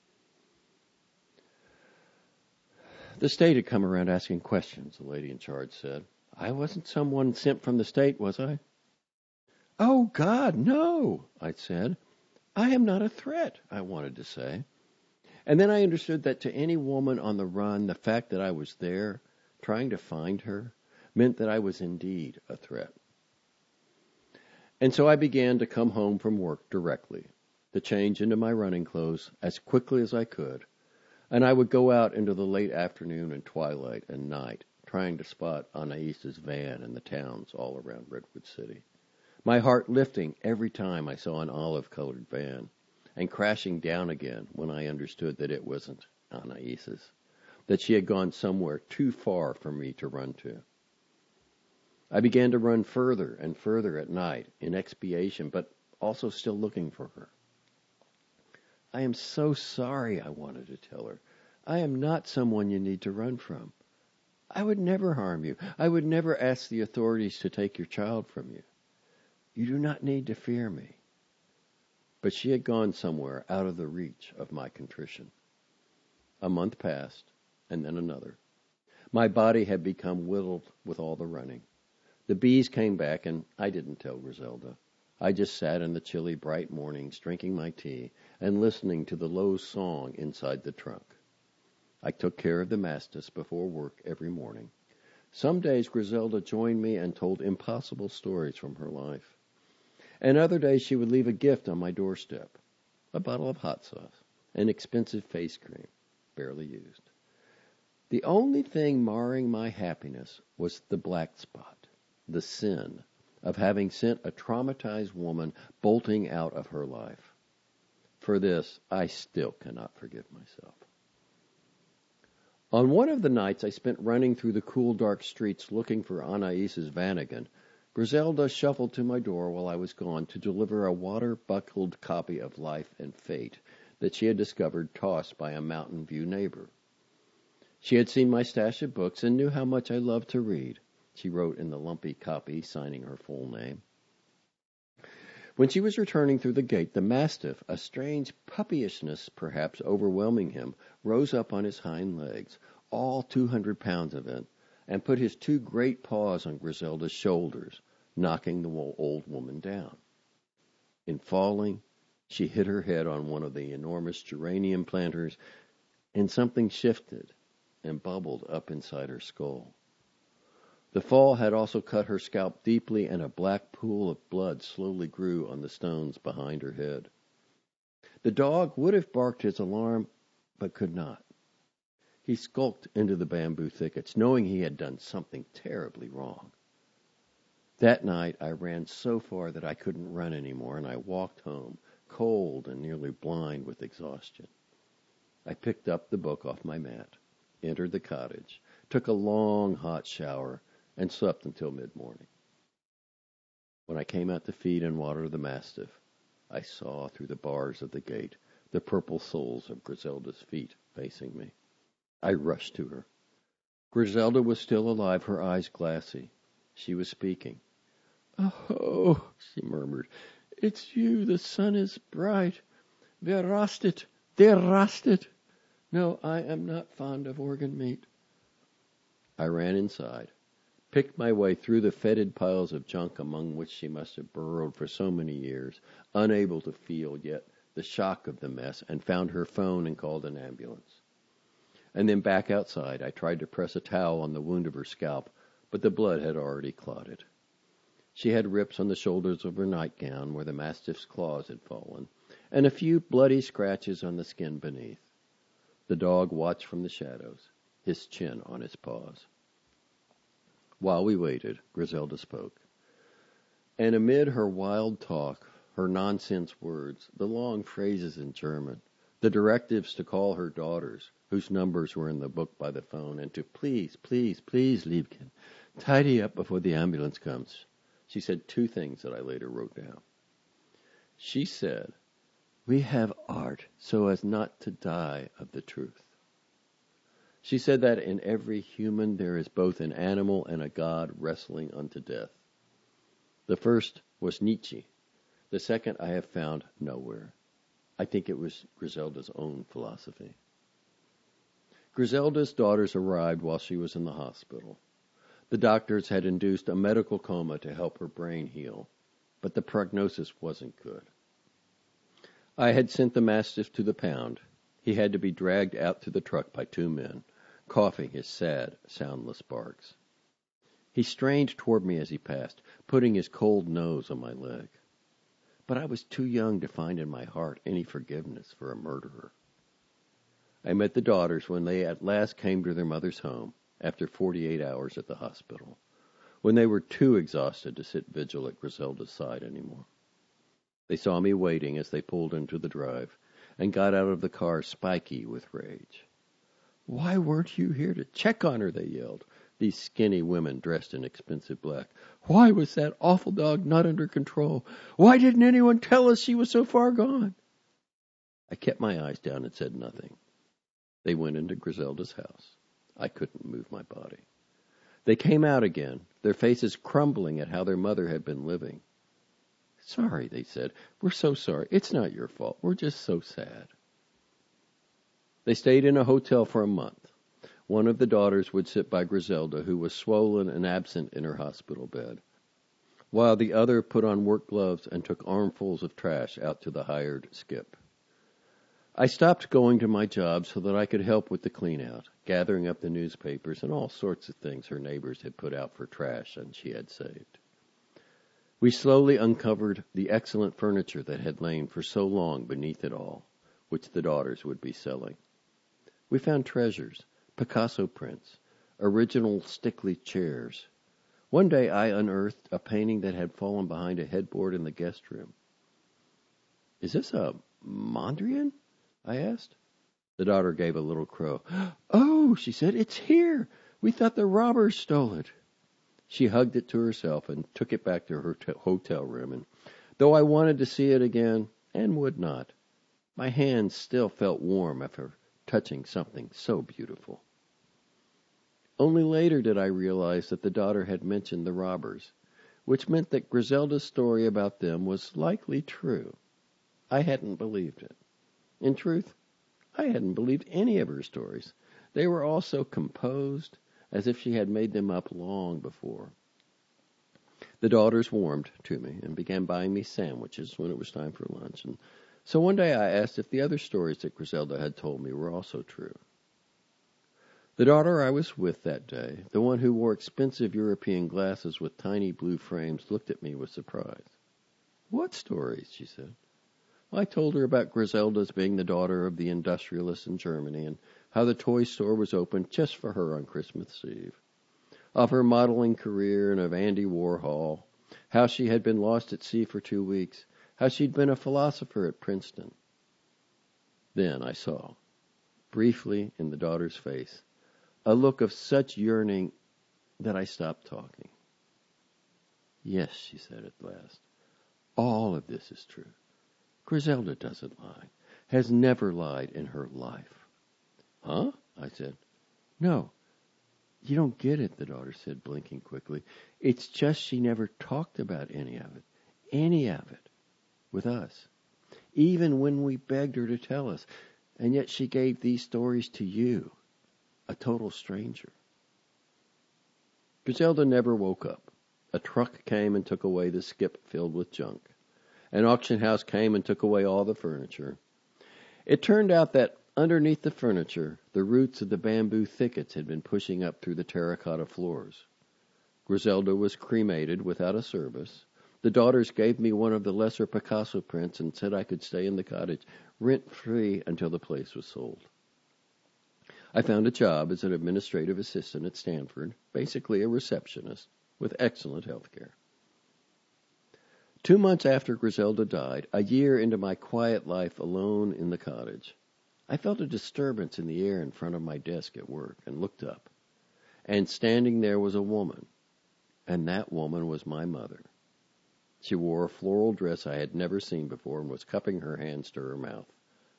Speaker 1: The state had come around asking questions, the lady in charge said. I wasn't someone sent from the state, was I? "Oh, God, no," I said. "I am not a threat," I wanted to say. And then I understood that to any woman on the run, the fact that I was there, trying to find her, meant that I was indeed a threat. And so I began to come home from work directly, to change into my running clothes as quickly as I could, and I would go out into the late afternoon and twilight and night, trying to spot Anais's van in the towns all around Redwood City, my heart lifting every time I saw an olive-colored van, and crashing down again when I understood that it wasn't Anais's, that she had gone somewhere too far for me to run to. I began to run further and further at night in expiation, but also still looking for her. "I am so sorry," I wanted to tell her. "I am not someone you need to run from. I would never harm you. I would never ask the authorities to take your child from you. You do not need to fear me." But she had gone somewhere out of the reach of my contrition. A month passed, and then another. My body had become whittled with all the running. The bees came back, and I didn't tell Griselda. I just sat in the chilly, bright mornings, drinking my tea and listening to the low song inside the trunk. I took care of the mastitis before work every morning. Some days Griselda joined me and told impossible stories from her life. And other days she would leave a gift on my doorstep, a bottle of hot sauce, an expensive face cream, barely used. The only thing marring my happiness was the black spot, the sin, of having sent a traumatized woman bolting out of her life. For this, I still cannot forgive myself. On one of the nights I spent running through the cool, dark streets looking for Anaïs's Vanagon, Griselda shuffled to my door while I was gone to deliver a water-buckled copy of Life and Fate that she had discovered tossed by a Mountain View neighbor. She had seen my stash of books and knew how much I loved to read, she wrote in the lumpy copy, signing her full name. When she was returning through the gate, the mastiff, a strange puppyishness perhaps overwhelming him, rose up on his hind legs, all two hundred pounds of it, and put his two great paws on Griselda's shoulders, knocking the old woman down. In falling, she hit her head on one of the enormous geranium planters, and something shifted and bubbled up inside her skull. The fall had also cut her scalp deeply, and a black pool of blood slowly grew on the stones behind her head. The dog would have barked his alarm, but could not. He skulked into the bamboo thickets, knowing he had done something terribly wrong. That night I ran so far that I couldn't run anymore, and I walked home, cold and nearly blind with exhaustion. I picked up the book off my mat, entered the cottage, took a long hot shower, and slept until mid-morning. When I came out to feed and water the mastiff, I saw through the bars of the gate the purple soles of Griselda's feet facing me. I rushed to her. Griselda was still alive, her eyes glassy. She was speaking. "Oh," she murmured, "it's you. The sun is bright. Wer rastet? Der rastet. No, I am not fond of organ meat." I ran inside, picked my way through the fetid piles of junk among which she must have burrowed for so many years, unable to feel yet the shock of the mess, and found her phone and called an ambulance. And then back outside, I tried to press a towel on the wound of her scalp, but the blood had already clotted. She had rips on the shoulders of her nightgown where the mastiff's claws had fallen, and a few bloody scratches on the skin beneath. The dog watched from the shadows, his chin on his paws. While we waited, Griselda spoke. And amid her wild talk, her nonsense words, the long phrases in German, the directives to call her daughters, whose numbers were in the book by the phone, and to please, please, please, Liebchen, tidy up before the ambulance comes, she said two things that I later wrote down. She said, "We have art so as not to die of the truth." She said that in every human there is both an animal and a god wrestling unto death. The first was Nietzsche. The second I have found nowhere. I think it was Griselda's own philosophy. Griselda's daughters arrived while she was in the hospital. The doctors had induced a medical coma to help her brain heal, but the prognosis wasn't good. I had sent the mastiff to the pound. He had to be dragged out to the truck by two men, coughing his sad, soundless barks. He strained toward me as he passed, putting his cold nose on my leg. But I was too young to find in my heart any forgiveness for a murderer. I met the daughters when they at last came to their mother's home, after forty-eight hours at the hospital, when they were too exhausted to sit vigil at Griselda's side anymore. They saw me waiting as they pulled into the drive, and got out of the car spiky with rage. "Why weren't you here to check on her?" they yelled, these skinny women dressed in expensive black. "Why was that awful dog not under control? Why didn't anyone tell us she was so far gone?" I kept my eyes down and said nothing. They went into Griselda's house. I couldn't move my body. They came out again, their faces crumbling at how their mother had been living. "Sorry," they said. "We're so sorry. It's not your fault. We're just so sad." They stayed in a hotel for a month. One of the daughters would sit by Griselda, who was swollen and absent in her hospital bed, while the other put on work gloves and took armfuls of trash out to the hired skip. I stopped going to my job so that I could help with the clean-out, gathering up the newspapers and all sorts of things her neighbors had put out for trash and she had saved. We slowly uncovered the excellent furniture that had lain for so long beneath it all, which the daughters would be selling. We found treasures, Picasso prints, original Stickley chairs, One day I unearthed a painting that had fallen behind a headboard in the guest room. "Is this a Mondrian?" I asked. The daughter gave a little crow. "Oh," she said, "it's here. We thought the robbers stole it." She hugged it to herself and took it back to her t- hotel room, and though I wanted to see it again, and would not, my hands still felt warm after touching something so beautiful. Only later did I realize that the daughter had mentioned the robbers, which meant that Griselda's story about them was likely true. I hadn't believed it. In truth, I hadn't believed any of her stories. They were all so composed, as if she had made them up long before. The daughters warmed to me and began buying me sandwiches when it was time for lunch, and so one day I asked if the other stories that Griselda had told me were also true. The daughter I was with that day, the one who wore expensive European glasses with tiny blue frames, looked at me with surprise. "What stories?" she said. I told her about Griselda's being the daughter of the industrialist in Germany and how the toy store was open just for her on Christmas Eve, of her modeling career and of Andy Warhol, how she had been lost at sea for two weeks, how she'd been a philosopher at Princeton. Then I saw, briefly in the daughter's face, a look of such yearning that I stopped talking. "Yes," she said at last, "all of this is true. Griselda doesn't lie, has never lied in her life." "Huh?" I said. "No, you don't get it," the daughter said, blinking quickly. "It's just she never talked about any of it, any of it, with us, even when we begged her to tell us, and yet she gave these stories to you, a total stranger." Griselda never woke up. A truck came and took away the skip filled with junk. An auction house came and took away all the furniture. It turned out that underneath the furniture, the roots of the bamboo thickets had been pushing up through the terracotta floors. Griselda was cremated without a service. The daughters gave me one of the lesser Picasso prints and said I could stay in the cottage rent-free until the place was sold. I found a job as an administrative assistant at Stanford, basically a receptionist, with excellent health care. Two months after Griselda died, a year into my quiet life alone in the cottage, I felt a disturbance in the air in front of my desk at work and looked up. And standing there was a woman, and that woman was my mother. She wore a floral dress I had never seen before and was cupping her hands to her mouth.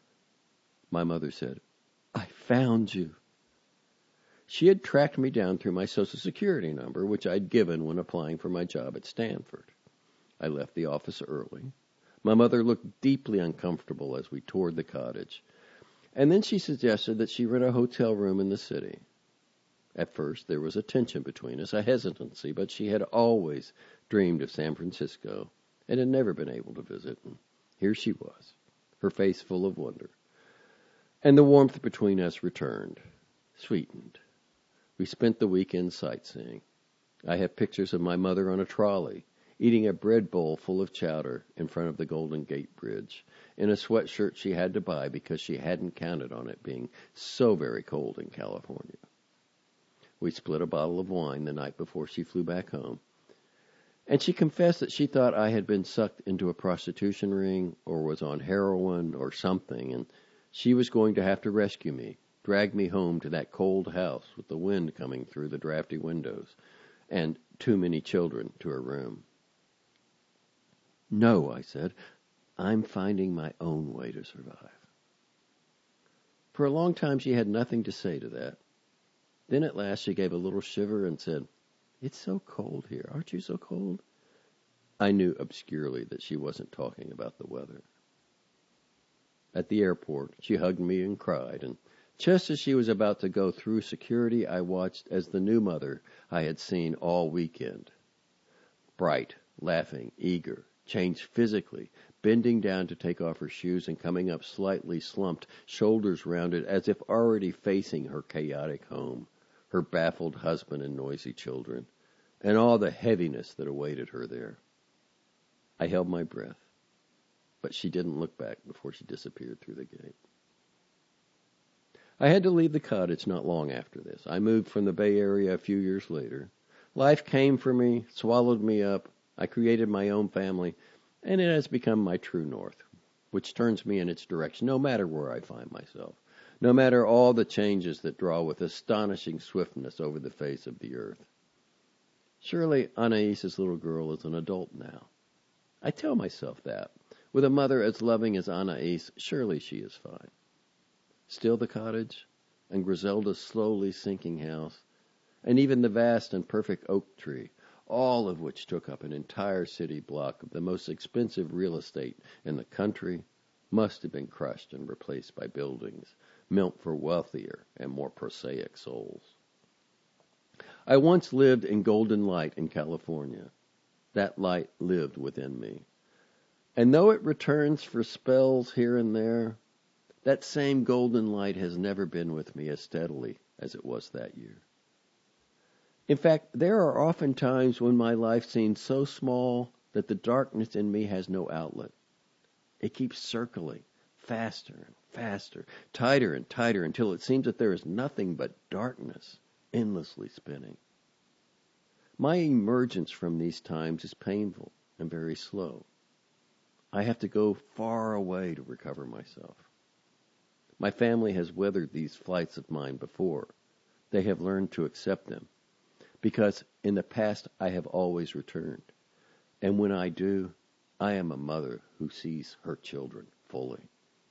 Speaker 1: My mother said, "I found you." She had tracked me down through my Social Security number, which I'd given when applying for my job at Stanford. I left the office early. My mother looked deeply uncomfortable as we toured the cottage, and then she suggested that she rent a hotel room in the city. At first, there was a tension between us, a hesitancy, but she had always dreamed of San Francisco and had never been able to visit. And here she was, her face full of wonder. And the warmth between us returned, sweetened. We spent the weekend sightseeing. I have pictures of my mother on a trolley, eating a bread bowl full of chowder in front of the Golden Gate Bridge, in a sweatshirt she had to buy because she hadn't counted on it being so very cold in California. We split a bottle of wine the night before she flew back home, and she confessed that she thought I had been sucked into a prostitution ring or was on heroin or something, and she was going to have to rescue me, drag me home to that cold house with the wind coming through the drafty windows and too many children to her room. "No," I said, "I'm finding my own way to survive." For a long time she had nothing to say to that. Then at last she gave a little shiver and said, "It's so cold here. Aren't you so cold?" I knew obscurely that she wasn't talking about the weather. At the airport, she hugged me and cried, and just as she was about to go through security, I watched as the new mother I had seen all weekend. Bright, laughing, eager, changed physically, bending down to take off her shoes and coming up slightly slumped, shoulders rounded, as if already facing her chaotic home, her baffled husband and noisy children, and all the heaviness that awaited her there. I held my breath, but she didn't look back before she disappeared through the gate. I had to leave the cottage not long after this. I moved from the Bay Area a few years later. Life came for me, swallowed me up. I created my own family, and it has become my true north, which turns me in its direction no matter where I find myself, no matter all the changes that draw with astonishing swiftness over the face of the earth. Surely Anaïs's little girl is an adult now. I tell myself that. With a mother as loving as Anaïs, surely she is fine. Still the cottage, and Griselda's slowly sinking house, and even the vast and perfect oak tree, all of which took up an entire city block of the most expensive real estate in the country, must have been crushed and replaced by buildings built for wealthier and more prosaic souls. I once lived in Golden Light in California. That light lived within me. And though it returns for spells here and there, that same golden light has never been with me as steadily as it was that year. In fact, there are often times when my life seems so small that the darkness in me has no outlet. It keeps circling, faster and faster, tighter and tighter, until it seems that there is nothing but darkness, endlessly spinning. My emergence from these times is painful and very slow. I have to go far away to recover myself. My family has weathered these flights of mine before. They have learned to accept them, because in the past I have always returned. And when I do, I am a mother who sees her children fully.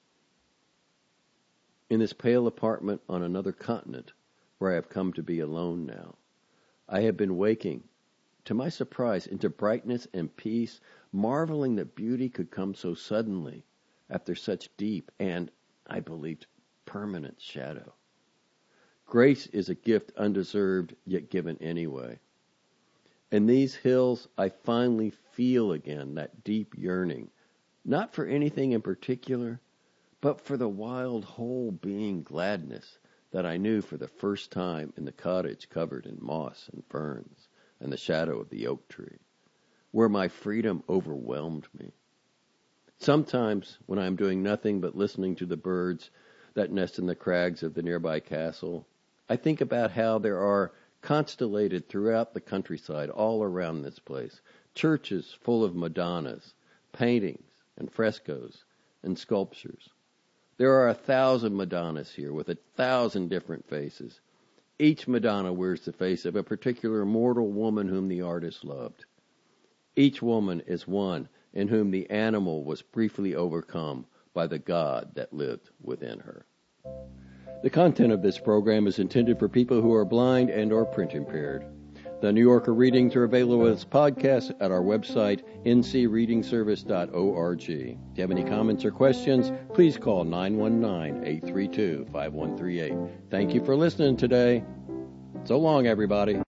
Speaker 1: In this pale apartment on another continent, where I have come to be alone now, I have been waking, to my surprise, into brightness and peace, marveling that beauty could come so suddenly after such deep and, I believed, permanent shadow. Grace is a gift undeserved, yet given anyway. In these hills, I finally feel again that deep yearning, not for anything in particular, but for the wild whole being gladness that I knew for the first time in the cottage covered in moss and ferns and the shadow of the oak tree, where my freedom overwhelmed me. Sometimes, when I am doing nothing but listening to the birds that nest in the crags of the nearby castle, I think about how there are constellated throughout the countryside all around this place, churches full of Madonnas, paintings and frescoes and sculptures. There are a thousand Madonnas here with a thousand different faces. Each Madonna wears the face of a particular mortal woman whom the artist loved. Each woman is one in whom the animal was briefly overcome by the God that lived within her. The content of this program is intended for people who are blind and or print impaired. The New Yorker readings are available as podcasts at our website, n c reading service dot org. If you have any comments or questions, please call nine one nine, eight three two, five one three eight. Thank you for listening today. So long, everybody.